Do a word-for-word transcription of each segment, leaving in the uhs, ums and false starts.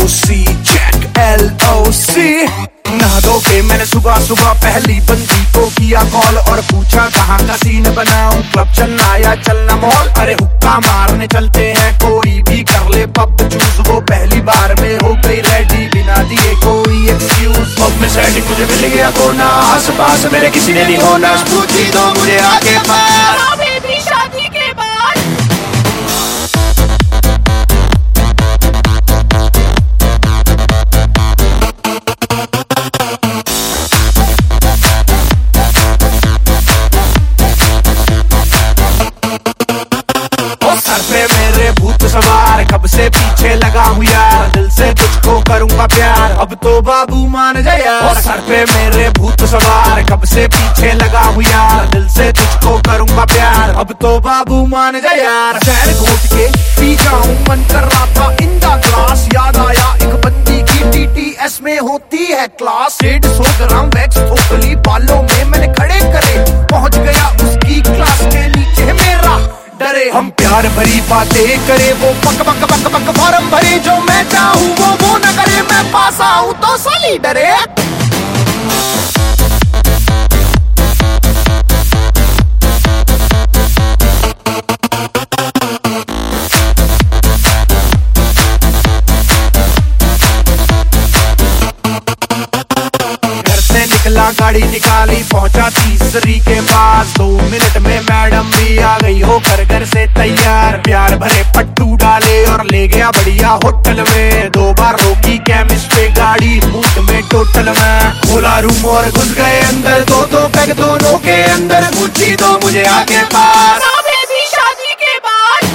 ओ सी check L O सी। नहा धो के मैंने सुबह सुबह पहली बंदी को किया कॉल और पूछा कहाँ का सीन बनाऊं, क्लब चलना या चलना मॉल। अरे हुक्का मारने चलते हैं, कोई भी कर ले पब चूज। वो पहली बार में हो गई रेडी बिना दिए कोई एक्सक्यूज। पब में सेटिंग मुझे मिल गया कोना, आस पास मेरे किसी ने नहीं होना। पूछी दो मुझे आगे पार शादी के बाद। सर पे मेरे भूत सवार, कब से पीछे लगा हूँ यार, दिल से तुझको करूँगा प्यार, अब तो बाबू मान जा यार। सर पे मेरे भूत सवार, कब से पीछे लगा हूँ यार, दिल से तुझको करूँगा प्यार, अब तो बाबू मान जा यार। शहर घोट के पी जाऊँ मन कर रहा था इन द क्लास, याद आया एक बंदी की टी टी एस में होती है क्लास। डेढ़ सौ ग्राम वैक्स थोपली बालों में मैंने खड़े करे, पहुँच गया उसकी क्लास के नीचे मेरा डरे। हम प्यार भरी बातें करे, वो पक पक पक पक फॉर्म भरे, जो मैं चाहूँ वो वो न करे, मैं पास आऊँ तो साली डरे। निकला गाड़ी निकाली, पहुंचा तीसरी के पास, दो मिनट में मैडम भी आ गई होकर घर से तैयार। प्यार भरे पट्टू डाले और ले गया बढ़िया होटल में, दो बार रोकी केमिस्ट पे गाड़ी मूड में टोटल में। खोला रूम और घुस गए अंदर, दो दो पैग दोनों के अंदर, पूछी दो मुझे आगे पास शादी के बाद।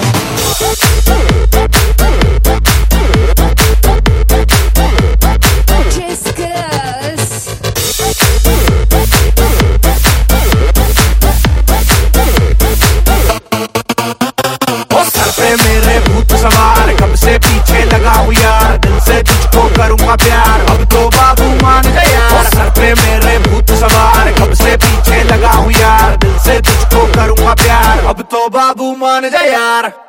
मेरे भूत सवार, कब से पीछे लगा हूँ यार, दिल से तुझको करूँगा प्यार, अब तो बाबू मान जा यार। सर पे मेरे भूत सवार, कब से पीछे लगा हूँ यार, दिल से तुझको करूँगा प्यार, अब तो बाबू मान जा यार।